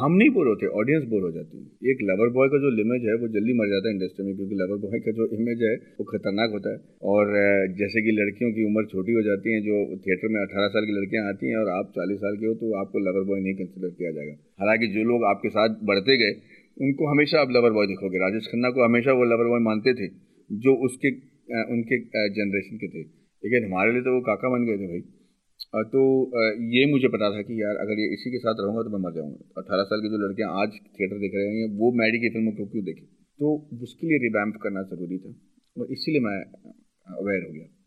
हम नहीं बोर होते, ऑडियंस बोर हो जाती है। एक लवर बॉय का जो इमेज है वो जल्दी मर जाता है इंडस्ट्री में, क्योंकि लवर बॉय का जो इमेज है वो खतरनाक होता है। और जैसे कि लड़कियों की उम्र छोटी हो जाती है, जो थिएटर में 18 साल की लड़कियां आती हैं और आप 40 साल के हो, तो आपको लवर बॉय नहीं कंसिडर किया जाएगा। हालांकि जो लोग आपके साथ बढ़ते गए उनको हमेशा आप लवर बॉय दिखोगे। राजेश खन्ना को हमेशा वो लवर बॉय मानते थे जो उसके उनके जनरेशन के थे, लेकिन हमारे लिए तो वो काका बन गए थे भाई। तो ये मुझे पता था कि यार अगर ये इसी के साथ रहूंगा तो मैं मर जाऊंगा। 18 साल की जो लड़कियां आज थिएटर देख रहे हैं वो मैडी की फिल्म को क्यों देखें? तो उसके लिए रिवैम्प करना ज़रूरी था और इसीलिए मैं अवेयर हो गया।